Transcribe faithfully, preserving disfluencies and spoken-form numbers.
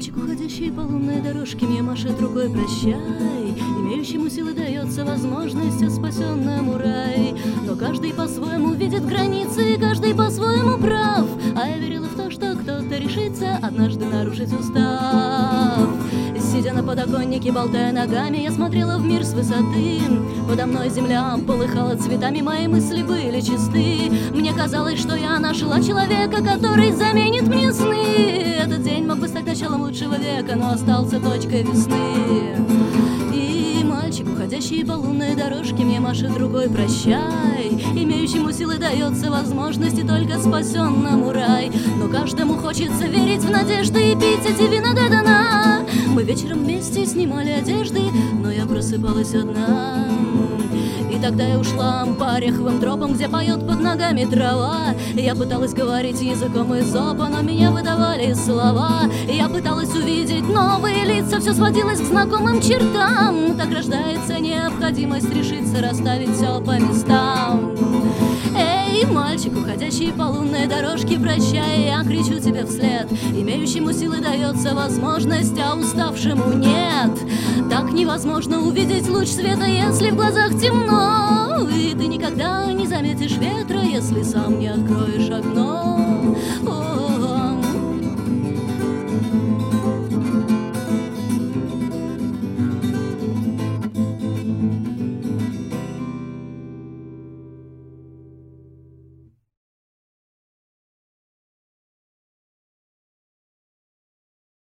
Мальчик, уходящий по лунной дорожке, мне машет рукой прощай. Имеющему силы дается возможность, а спасенному рай. Но каждый по-своему видит границы, каждый по-своему прав. А я верила в то, что кто-то решится однажды нарушить устав. Сидя на подоконнике, болтая ногами, я смотрела в мир с высоты. Подо мной земля полыхала цветами, мои мысли были чисты. Мне казалось, что я нашла человека, который заменит мне сны. Этот день мог бы стать началом лучшего века, но остался точкой весны. И мальчик, уходящий по лунной дорожке, мне машет рукой прощай. Имеющему силы дается возможность, и только спасенному рай. Но каждому хочется верить в надежды и пить эти вина до дна. Мы вечером вместе снимали одежды, но я просыпалась одна. И тогда я ушла по ореховым тропам, где поет под ногами трава. Я пыталась говорить языком Эзопа, но меня выдавали слова. Я пыталась увидеть новые лица, все сводилось к знакомым чертам. Так рождается необходимость решиться расставить все по местам. Эй, мальчик, уходящий по лунной дорожке, прощай, я кричу тебе вслед. Имеющему силы дается возможность, а уставшему нет. Так невозможно увидеть луч света, если в глазах темно. И ты никогда не заметишь ветра, если сам не откроешь окно. О-о-о.